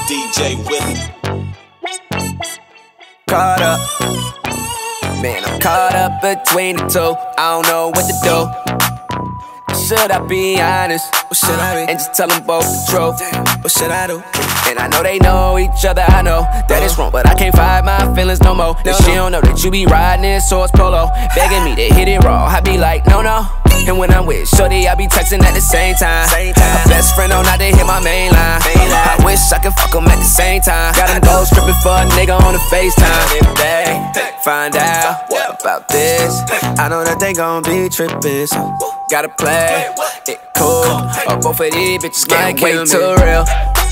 DJ Willie. Caught up, man, I'm caught up between the two. I don't know what to do. Should I be honest? Or should I be? And just tell them both the truth? What should I do? And I know they know each other, I know that it's wrong, but I can't fight my feelings no more. And she don't know that you be riding this horse polo, begging me to hit it raw. I be like, no, no. And when I'm with shorty, I be texting at the same time. My best friend know not to hit my main line. I wish I could fuck them at the same time. Got them gold stripping for a nigga on the FaceTime. If they find out about this, I know that they gon' be trippin', so gotta play it cool, or both of these bitches might kill me. Too real.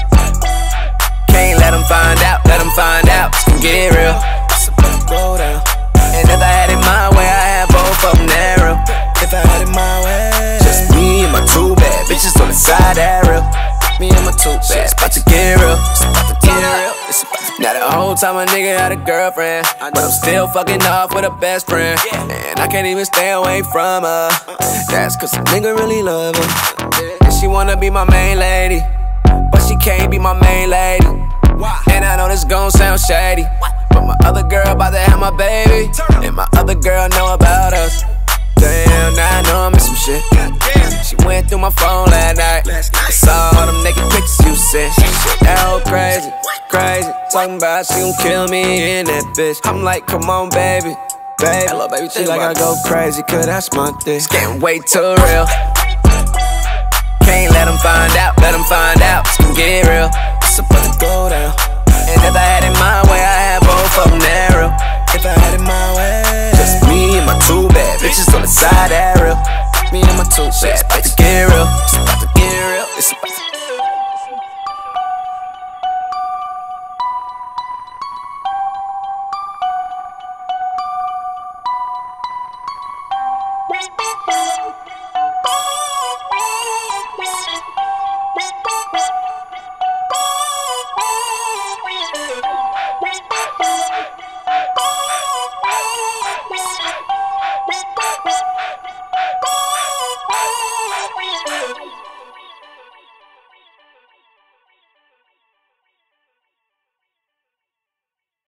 Can't let them find out, it's gon' get real. It's about to go down. And if I had it my way, I had both of them narrow. If I had it my way, just me and my two bad bitches on the side that real. Me and my two bad, it's about to get real. It's about to get real. Now the whole time a nigga had a girlfriend, but I'm still fucking off with a best friend, and I can't even stay away from her. That's cause a nigga really love her, and she wanna be my main lady, but she can't be my main lady. And I know this gon' sound shady, but my other girl about to have my baby, and my other girl know about us. Damn, now I know I'm in some shit. She went through my phone last night. I saw all them naked pictures you sent. That whole crazy, crazy. Talking about she gon' kill me in that bitch. I'm like, come on, baby, baby. Hello, baby. She like I go crazy, cause that's my thing. It's getting way too real. Can't let them find out, it's gon' get real. It's about to go down. And if I had it my way, I had both of them narrow. If I had it my way, just me and my two bad bitches on the side that real. Me and my two bad, it's about to get real. It's about to get real. It's about to